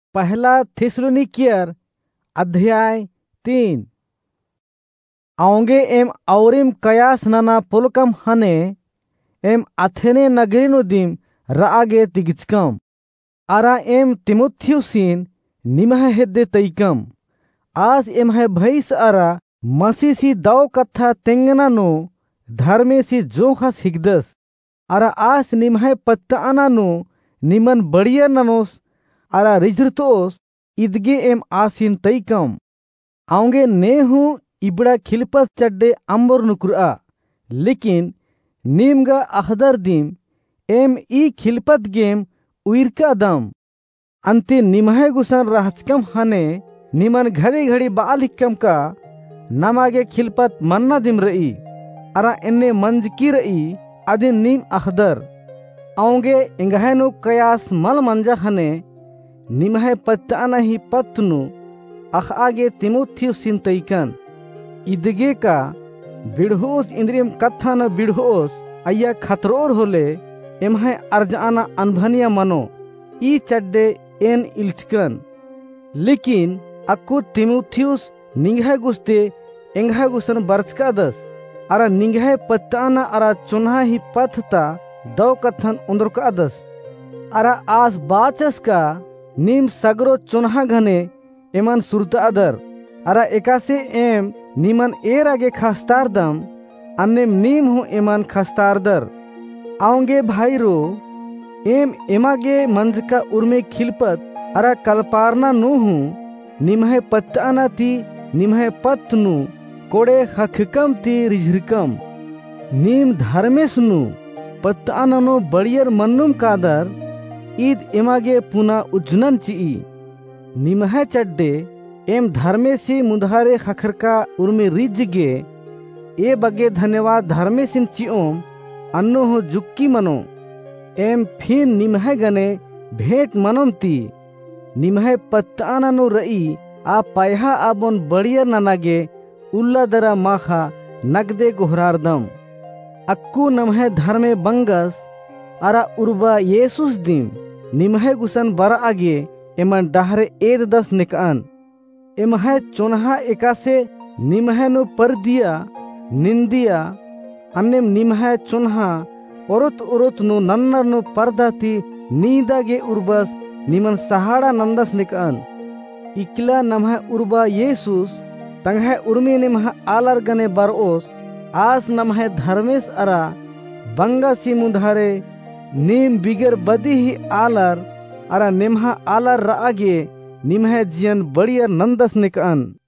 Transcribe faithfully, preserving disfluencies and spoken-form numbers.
पहला थिस्सलुनीकियर अध्याय तीन। आउंगे एम औरिम कयास नना पुलकम हने एम अथेने नगरीनुदिम रागे तिगिचकम अरा एम तिमुथियुसिन निमह हेद्दे तैकम आज एम है भैस अरा मसीसी दाव कथा तेंगनानु धर्मेसी जोखस हिगदस अरा आस निमह पत्तानानु निमन बढ़िया ननोस अरा रिजरतोस इदगे एम आसिन तैकम आउंगे नेहु इबड़ा खिलपत चड्डे अंबर नुकुरा लेकिन नीमगा अहदर दिम एम ई खिलपत गेम उइरका दम अंते निमह गुसन रहचकम हने निमन घड़ी घड़ी बालिकम का नमागे खिलपत मन्ना दिम रई अरा इन्ने मंजकी रई अदिन नीम अहदर आउंगे इंगहनु कयास मल मंजा हने निमह पत्ताना ही पत्नु अख आगे तिमुथियुस सिंतैकन इदगे का बिढ़ोस इंद्रियम कथा न बिढ़ोस अय्या खतरोर होले एमहे अर्जाना अनभनिया मनो ई चड्डे एन इल्चकन लेकिन अक्कु तिमुथियुस निंगह गुस्ते एंगह गुसन बरचका दस अरा निंगह पत्ताना अरा चुन्हा ही पथता दो कथन उंदरका दस अरा आस बाचस का नीम सगरो चुन्हा घने एमन सुरता अदर अरा एकासे एम नीमन एर आगे खस्तार दम अन्नेम नीम हूँ एमन खस्तार दर आउंगे भाईरो एम एमागे मंज का उर्मे खिलपत अरा कलपारना नु हूँ निमह पत्ताना ती निमह पत्नु कोड़े हखकम ती रिझरकम नीम धर्मेस नु पत्ताना नो बड़ियर मन्नुम कादर ईद एमागे पुना उज्जनन चिई निमह चड्डे एम धर्मे से मुधारे खखरका उर्मे रिजगे ए बगे धन्यवाद धर्मे सिन चिओम अन्नो हो जुक्की मनो एम फिन निमह गने भेंट मनोमती निमह पत्ताना नो रई आ पायहा आबोन बढ़िया ननागे उल्ला दरा माखा नगदे गोहरार दम अक्कू नमह धर्मे बंगस अरा उर्बा येसुस दिम निमह गुसन बरा आगे एमन डहरे एद दस निकान एमह चुनहा एकासे निमह नु पर दिया निंदिया अन्नेम निमह चुनहा औरत औरत नु नन्नर नु परदाती नीदागे उर्बस निमन सहाड़ा नंदस निकान इकला नमह उर्बा येसुस तंगह उर्मी निमह आलर गने बरओस आस नमह धर्मेस अरा बंगा सी मुधारे नीम बिगर बदी ही आलर अरा निमहा आलर रागे निमह जियन बढ़िया नंदस निकान।